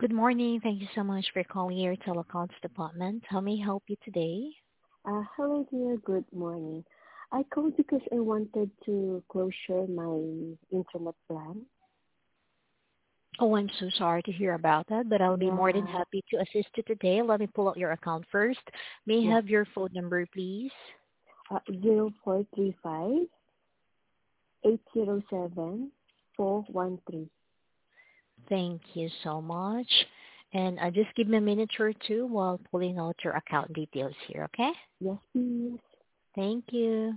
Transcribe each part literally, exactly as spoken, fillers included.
Good morning. Thank you so much for calling your telecoms department. How may I help you today? Uh, hello dear, good morning. I called because I wanted to closure my internet plan. Oh, I'm so sorry to hear about that, but I'll be more than Yeah, happy to assist you today. Let me pull out your account first. May I yeah. have your phone number, please? Uh, zero four three five eight zero seven four one three. Thank you so much. And uh, just give me a minute or two while pulling out your account details here, okay? Yes, please. Thank you.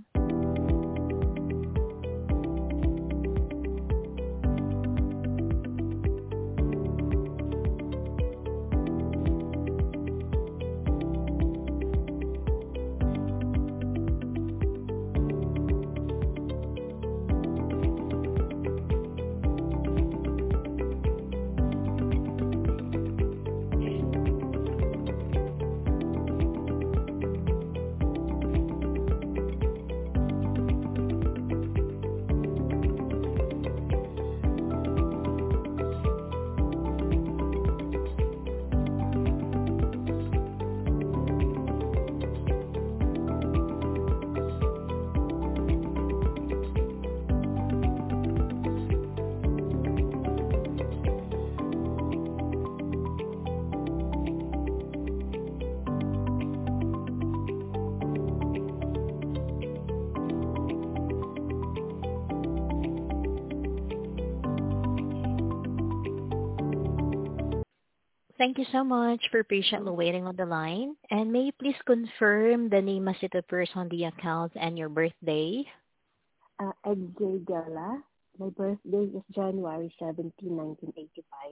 Thank you so much for patiently waiting on the line. And may you please confirm the name as it appears on the account and your birthday? Uh, Ed J. Della. My birthday is January seventeenth, nineteen eighty-five.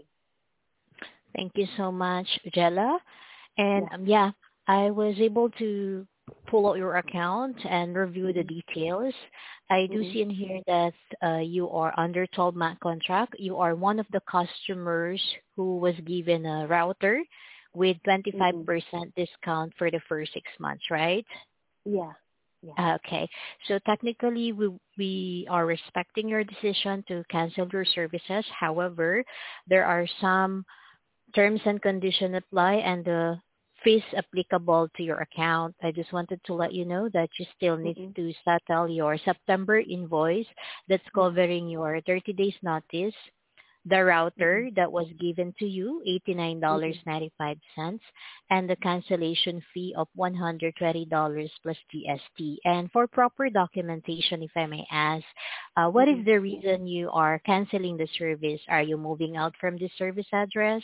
Thank you so much, Jella. And Yeah. um, yeah, I was able to pull out your account and review the Mm-mm, details. I do mm-mm, see in here that uh, you are under twelve-month contract. You are one of the customers who was given a router with twenty-five mm-mm. percent discount for the first six months, right? Yeah, yeah. Okay. So technically, we we are respecting your decision to cancel your services. However, there are some terms and conditions apply and the fees applicable to your account. I just wanted to let you know that you still need Mm-mm, to settle your September invoice that's yeah. covering your thirty days notice, the Mm-mm, router that was given to you, eighty-nine dollars mm-mm, and ninety-five cents, and the cancellation fee of one hundred twenty dollars plus G S T. And for proper documentation, if I may ask, uh, what is mm-mm. the reason you are canceling the service? Are you moving out from the service address?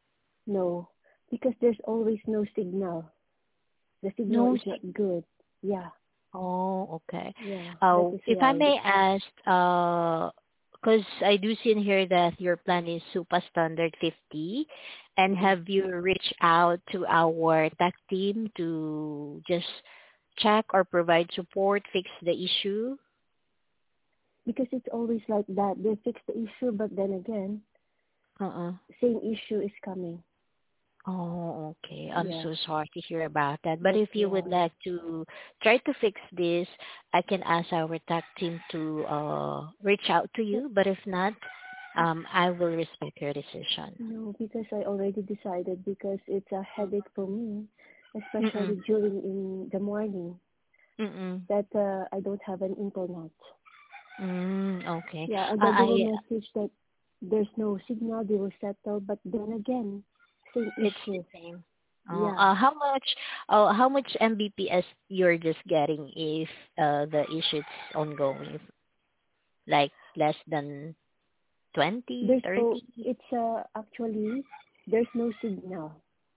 No, because there's always no signal. The signal No. is not good. Yeah, Oh, okay. yeah, that Uh, is If I why. may ask, uh, because I do see in here that your plan is Super Standard fifty, and Mm-mm. have you reached out to our tech team to just check or provide support, fix the issue? Because it's always like that. They fix the issue, but then again, Uh-uh. same issue is coming. Oh, okay. I'm Yeah, so sorry to hear about that. But that's if you would why. like to try to fix this, I can ask our tech team to uh, reach out to But you. But if not, um, I will respect your decision. no, because I already decided because it's a headache for me, Mm-mm. especially during in the morning Mm-mm. that uh, I don't have an internet. Mm, okay. Yeah, and Uh, then they will I message that there's no signal, they will settle, but then again, same It's the issue. same. Uh, Yeah. uh, how much? Uh, how much Mbps you're just getting if uh, the issue is ongoing? Like less than twenty, There's no, thirty? it's uh, actually, there's no signal.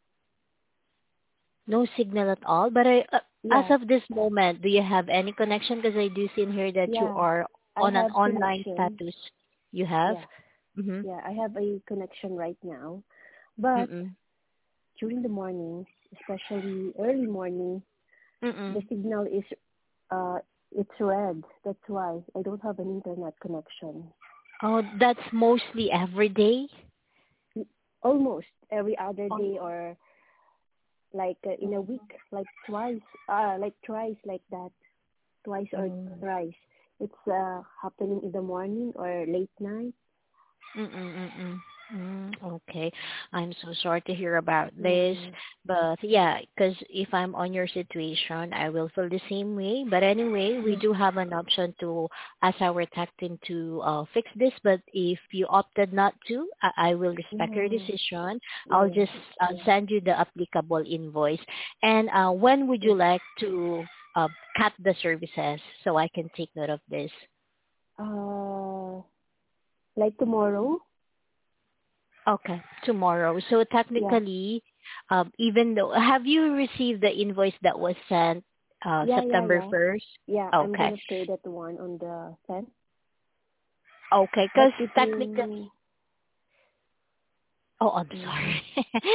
No signal at all. But I, uh, as Yeah, of this moment, do you have any connection? Because I do see in here that you yeah. are I on an have online connection. status. You have? Yeah, Mm-hmm. yeah. I have a connection right now. But Mm-mm. during the mornings, especially early morning, the Mm-mm. signal is, uh, it's red. That's why I don't have an internet connection. Oh, that's mostly every day? Almost every other Oh. day or like uh, in a week, like twice, uh, like twice like that, twice or Mm. thrice. It's uh, happening in the morning or late night. Mm-mm. Mm-mm. Mm, okay. I'm so sorry to hear about this. Yeah. But yeah, because if I'm on your situation, I will feel the same way. But anyway, we Yeah. do have an option to ask our tech team to uh, fix this. But if you opted not to, I, I will respect your Yeah. decision. Yeah. I'll Yeah. just uh, send you the applicable invoice. And uh, when would Yeah. you like to uh, cut the services so I can take note of this? Uh, like tomorrow? Okay, tomorrow. So Yeah. technically, um, even though have you received the invoice that was sent uh, Yeah, yeah, September yeah. first? Yeah, I'm Okay, gonna pay that one on the tenth. okay, But because if technically, you, oh, I'm mm, sorry.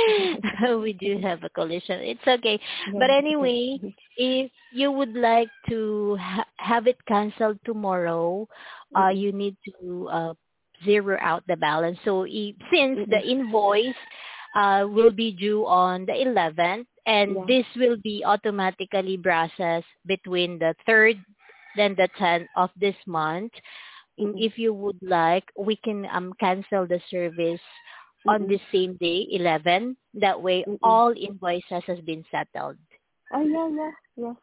We do have a collision. It's okay. yeah, But it's anyway, okay. if you would like to ha- have it canceled tomorrow, uh, Mm-mm, you need to uh, zero out the balance. So i- since the mm-mm. invoice uh, will be due on the eleventh, and Yeah. this will be automatically processed between the third then the tenth of this month, in- Mm-mm, if you would like, we can um cancel the service on mm-mm, the same day, eleven. That way, mm-mm. all invoices has been settled. Oh, yeah, yeah. Yes.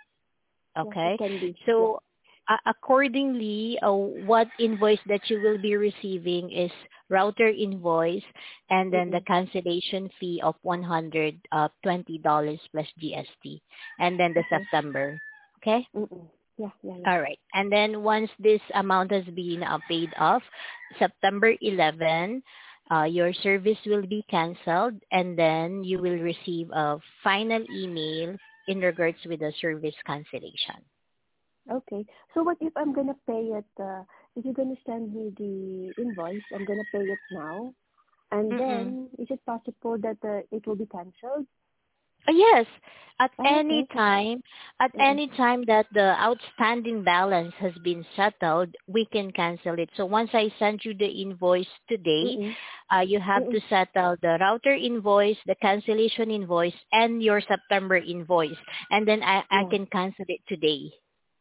Yes, it Okay? can be. Yeah. So, uh, accordingly, uh, what invoice that you will be receiving is router invoice and then the Mm-mm, cancellation fee of one hundred twenty dollars plus G S T, and then the okay. September. Okay? Mm-mm. Yeah, yeah, yeah. All right. And then once this amount has been uh, paid off, September eleventh, uh, your service will be canceled, and then you will receive a final email in regards with the service cancellation. Okay. So what if I'm gonna pay it, uh, if you're gonna send me the invoice, I'm gonna pay it now, and Mm-mm. then is it possible that uh, it will be canceled? Uh, Yes, at Oh, any okay. time, at Mm-mm, any time that the outstanding balance has been settled, we can cancel it. So once I send you the invoice today, mm-mm, uh, you have to mm-mm. settle the router invoice, the cancellation invoice, and your September invoice, and then I, I Yeah. can cancel it today.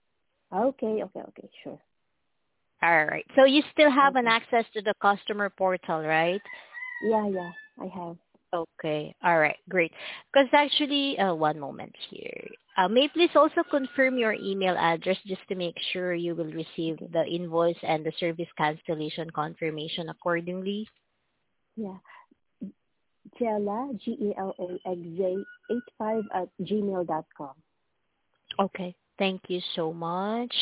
Okay, okay, okay, sure. All right. So you still have an Okay. access to the customer portal, right? Yeah, yeah, I have. Okay. All right. Great. Because actually, uh, one moment here. Uh, may you please also confirm your email address just to make sure you will receive Okay. the invoice and the service cancellation confirmation accordingly. Yeah. Gela, G E L A X A eight five at gmail dot com. Okay. Thank you so much.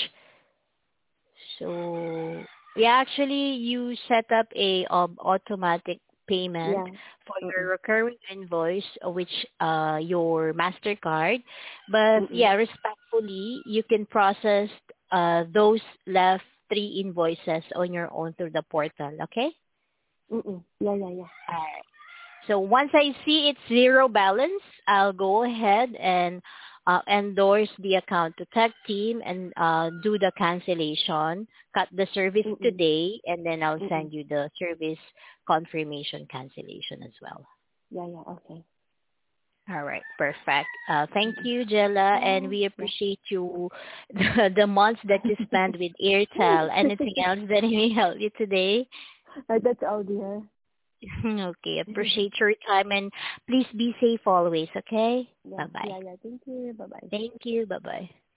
So, yeah, actually, you set up a um, automatic payment Yeah. for your Mm-mm. recurring invoice, uh, which uh, your Mastercard. But Mm-mm. yeah, respectfully, you can process uh, those left three invoices on your own through the portal. Okay. Mm-mm. Yeah, yeah, yeah. Alright. So once I see it's zero balance, I'll go ahead and uh, endorse the account to tech team and uh, do the cancellation, cut the service Mm-mm. today, and then I'll Mm-mm. send you the service confirmation cancellation as well. Yeah, yeah, okay. All right, perfect. Uh, thank you, Jella, and Yeah, we yeah. appreciate you the, the months that you spent with Airtel. Anything else that may help you today? Uh, That's all, dear. Okay, appreciate your time and please be safe always, okay? Yeah, Bye-bye. yeah, yeah. Thank you. Bye-bye. Thank you. Bye-bye.